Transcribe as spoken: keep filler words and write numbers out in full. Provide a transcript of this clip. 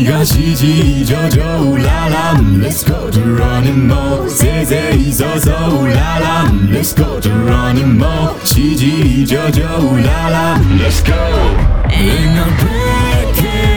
が七時上々ララン Let's go to running mode せいぜいそうそうララン Let's go to running mode 七時上々ララン Let's go Ain't no breaking